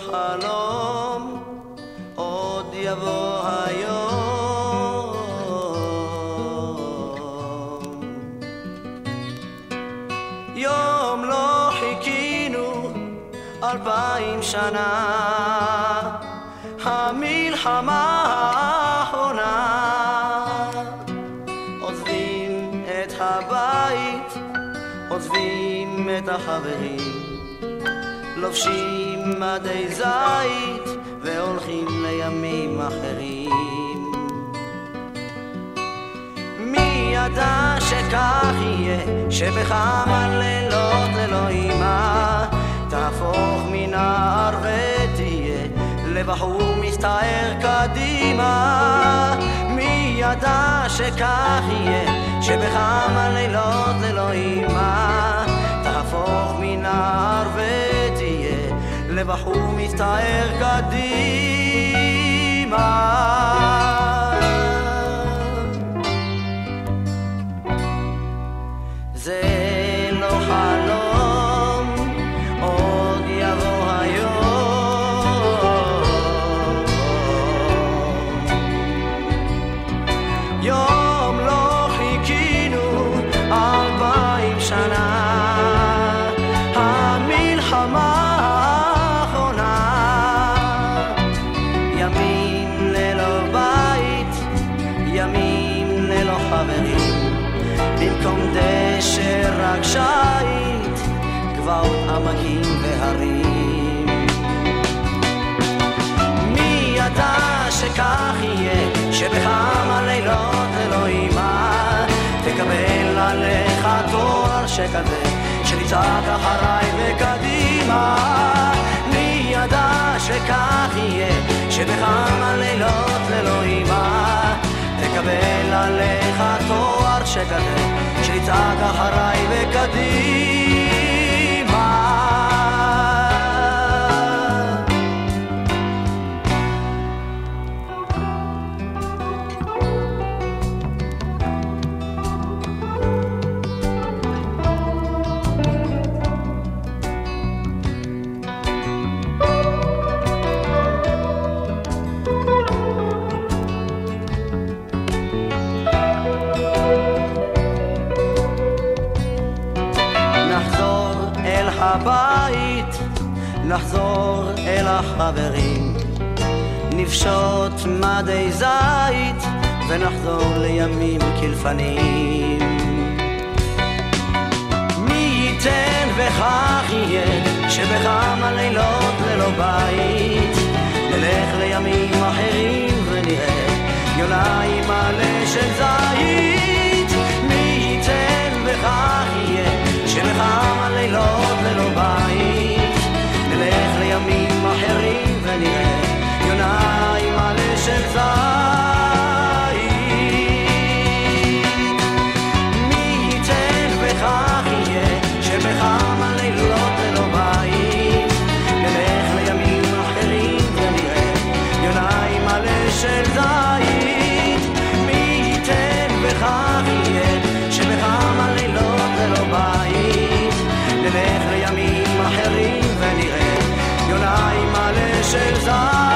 חלום, עוד יבוא היום. יום לא חיכינו 2000 שנה, המלחמה האחרונה. עוזבים את הבית, עוזבים את החברים, לובשים מדי זית והולכים לימים אחרים. מי ידע שכך יהיה, שבכמה לילות אלוהימה תהפוך מנער ותהיה לבחור מסתער קדימה. מי ידע שכך יהיה, שבכמה לילות אלוהימה תהפוך מנער ותהיה לבחור מסתער קדימה. זה לא חלום, עוד יבוא היום. יום לא חיכינו 2000 שנה, המלחמה האחרונה. ימים ללא בית, ימים ללא חברים, במקום דשא רק שייט, גבעות עמקים והרים. מי ידע שכך יהיה, שבכמה לילות אלוהימה תקבל עליך תואר שכזה, שתצעק אחריי וקדימה. מי ידע שכך יהיה, שבכמה לילות אלוהימה תקבל עליך תואר שכזה, שתצעק אחריי וקדימה. הבית, נחזור אל החברים, נפשוט מדי זית ונחזור לימים כלפנים. מי ייתן וכך יהיה, שבכמה לילות ללא בית נלך לימים אחרים ונראה יונה עם מלא של זית. מי ייתן וכך יהיה, שבכמה לילות ללא בית נלך לימים אחרים ונראה יונה עם מלא של זית. מי ייתן וכך יהיה, שבכמה לילות ללא בית נלך לימים אחרים ונראה יונה עם מלא של זית. מי ייתן וכך יהיה, שבכמה לילות ללא בית נלך לימים אחרים ונראה יונה עם מלא של זית.